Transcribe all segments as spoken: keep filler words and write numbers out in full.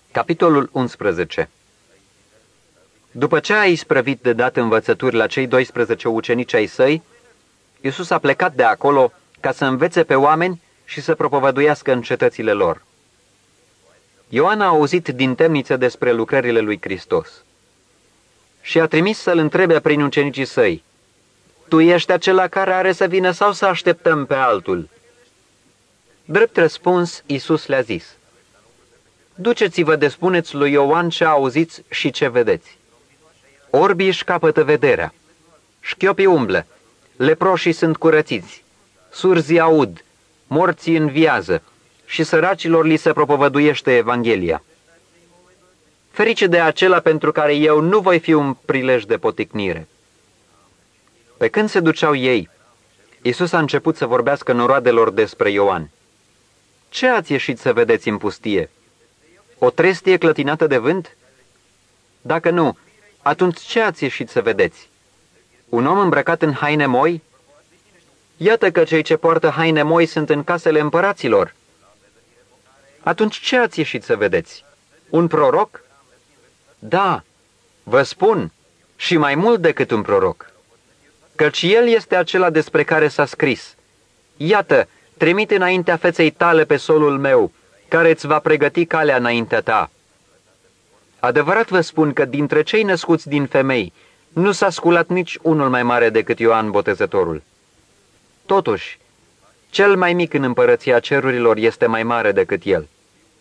Capitolul unsprezece. După ce a isprăvit de dat învățături la cei doisprezece ucenici ai săi, Iisus a plecat de acolo ca să învețe pe oameni și să propovăduiască în cetățile lor. Ioan a auzit din temniță despre lucrările lui Hristos și a trimis să-l întrebe prin ucenicii săi: Tu ești acela care are să vină sau să așteptăm pe altul? Drept răspuns, Iisus le-a zis: Duceți-vă de spuneți lui Ioan ce auziți și ce vedeți. Orbii își capătă vederea, șchiopii umblă, leproșii sunt curățiți, surzii aud, morții înviază și săracilor li se propovăduiește Evanghelia. Ferice de acela pentru care eu nu voi fi un prilej de poticnire. Pe când se duceau ei, Iisus a început să vorbească noroadelor despre Ioan. Ce ați ieșit să vedeți în pustie? O trestie clătinată de vânt? Dacă nu, atunci ce ați ieșit să vedeți? Un om îmbrăcat în haine moi? Iată că cei ce poartă haine moi sunt în casele împăraților. Atunci ce ați ieșit să vedeți? Un proroc? Da, vă spun, și mai mult decât un proroc. Căci el este acela despre care s-a scris: Iată, trimit înaintea feței tale pe solul meu, care îți va pregăti calea înaintea ta. Adevărat vă spun că dintre cei născuți din femei nu s-a sculat nici unul mai mare decât Ioan Botezătorul. Totuși, cel mai mic în împărăția cerurilor este mai mare decât el.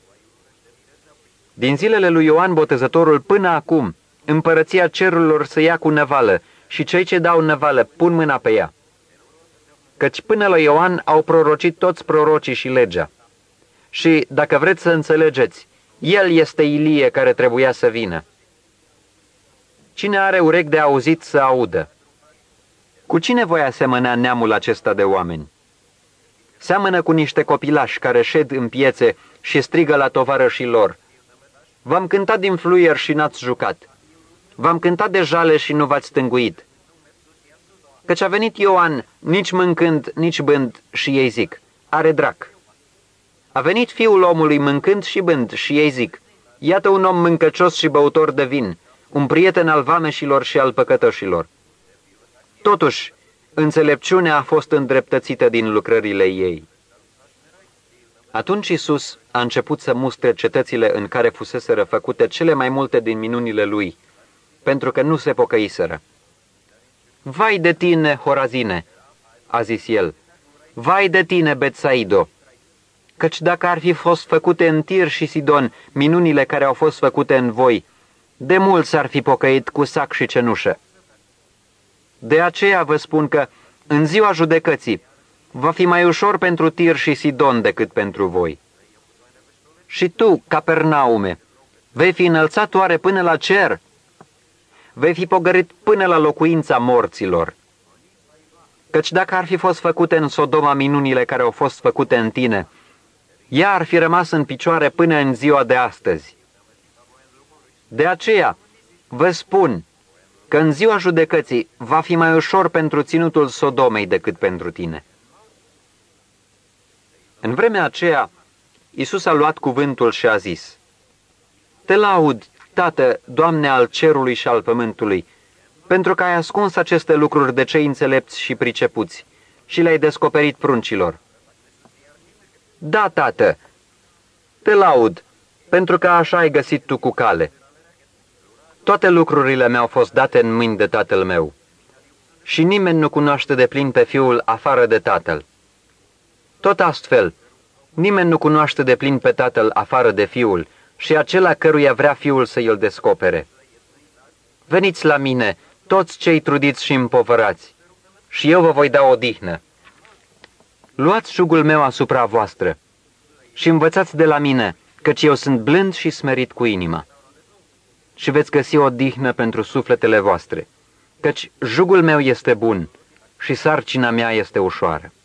Din zilele lui Ioan Botezătorul până acum, împărăția cerurilor se ia cu năvală și cei ce dau năvală pun mâna pe ea. Căci până la Ioan au prorocit toți prorocii și legea. Și, dacă vreți să înțelegeți, el este Ilie care trebuia să vină. Cine are urechi de auzit să audă. Cu cine voi asemăna neamul acesta de oameni? Seamănă cu niște copilași care șed în piețe și strigă la tovarășii lor: V-am cântat din fluier și n-ați jucat. V-am cântat de jale și nu v-ați tânguit. Căci a venit Ioan, nici mâncând, nici bând, și ei zic: Are drac. A venit Fiul omului mâncând și bând, și ei zic: Iată un om mâncăcios și băutor de vin, un prieten al vameșilor și al păcătoșilor. Totuși, înțelepciunea a fost îndreptățită din lucrările ei. Atunci Iisus a început să mustre cetățile în care fuseseră făcute cele mai multe din minunile lui, pentru că nu se pocăiseră. Vai de tine, Horazine, a zis el, vai de tine, Betsaido, căci dacă ar fi fost făcute în Tir și Sidon minunile care au fost făcute în voi, de mult s-ar fi pocăit cu sac și cenușă. De aceea vă spun că, în ziua judecății, va fi mai ușor pentru Tir și Sidon decât pentru voi. Și tu, Capernaume, vei fi înălțat oare până la cer? Vei fi pogărit până la locuința morților. Căci dacă ar fi fost făcute în Sodoma minunile care au fost făcute în tine, ea ar fi rămas în picioare până în ziua de astăzi. De aceea, vă spun că în ziua judecății va fi mai ușor pentru ținutul Sodomei decât pentru tine. În vremea aceea, Iisus a luat cuvântul și a zis: Te laud, Tată, Doamne al cerului și al pământului, pentru că ai ascuns aceste lucruri de cei înțelepți și pricepuți și le-ai descoperit pruncilor. Da, Tată, te laud, pentru că așa ai găsit tu cu cale. Toate lucrurile mi-au fost date în mâini de Tatăl meu și nimeni nu cunoaște de plin pe Fiul afară de Tatăl. Tot astfel, nimeni nu cunoaște de plin pe Tatăl afară de Fiul și acela căruia vrea Fiul să îl descopere. Veniți la mine, toți cei trudiți și împovărați, și eu vă voi da odihnă. Luați jugul meu asupra voastră și învățați de la mine, căci eu sunt blând și smerit cu inima. Și veți găsi odihnă pentru sufletele voastre, căci jugul meu este bun și sarcina mea este ușoară.